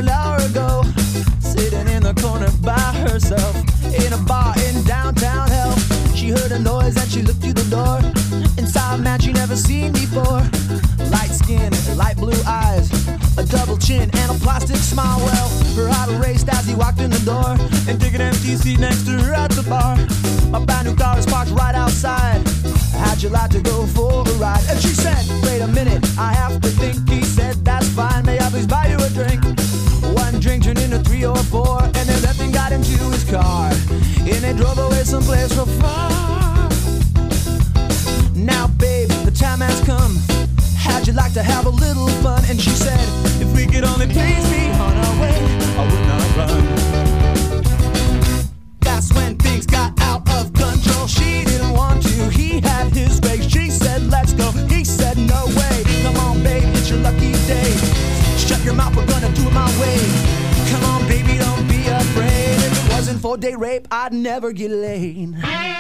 an hour ago, sitting in the corner by herself, in a bar in downtown hell. She heard a noise and she looked through the door. Inside a man she never seen before. Light skin, light blue eyes, a double chin and a plastic smile. Well, her heart raced as he walked in the door and took an empty seat next to her at the bar. My brand new car is parked right outside. How'd you like to go for a ride? And she said, wait a minute, I have to think. He said, that's fine, may I please buy you a drink? One drink turned into 3 or 4, and they left and got into his car, and they drove away someplace real far. Now babe, the time has come. How'd you like to have a little fun? And she said, if we could only please be on our way, I would not run. That's when things got out of control. She didn't want to, he had his way. She said, let's go, he said, no way. Come on babe, it's your lucky day. Shut your mouth, we're gonna do it my way. Come on baby, don't be afraid. If it wasn't for day rape, I'd never get laid.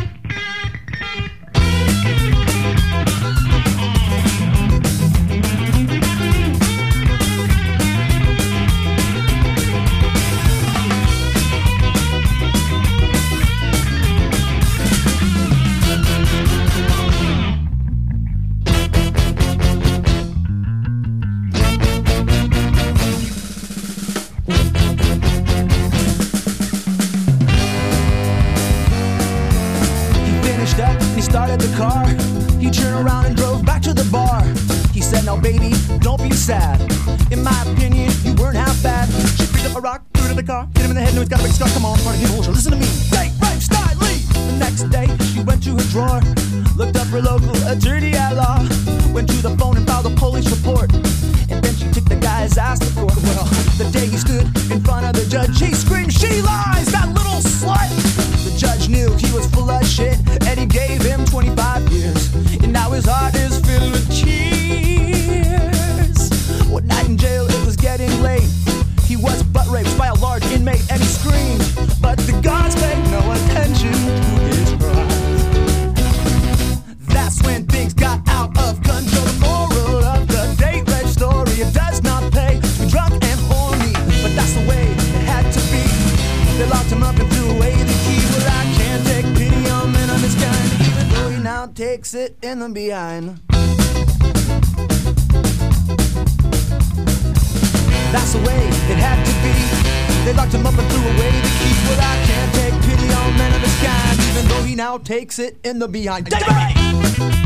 Started the car, he turned around and drove back to the bar. He said, now baby, don't be sad. In my opinion, you weren't half bad. She picked up a rock, threw it in the car, hit him in the head, now he's got a big scar. Come on, party people, listen to me. Hey, right, style, leave. The next day, she went to her drawer, looked up her local attorney at law, went to the phone and filed a police report, and then she took the guy's ass to court. Well, the day he stood in front of the judge, he screamed, she lies, that little slut. The judge knew he was full of shit, and he gave him 25 years, and now his heart is filled with tears. One night in jail, it was getting late. He was butt raped by a large inmate, and he screamed, but the guards paid no attention to his cries. That's when things got out of control. The moral of the date rape story, it does not pay to be drunk and horny, but that's the way it had to be. They locked him up and threw away the key. Well, I can't take pity on men of this kind, even though he now takes it in the behind. That's the way it had to be. They locked him up and threw away the key. Well, I can't take pity on men of this kind, even though he now takes it in the behind. Take it!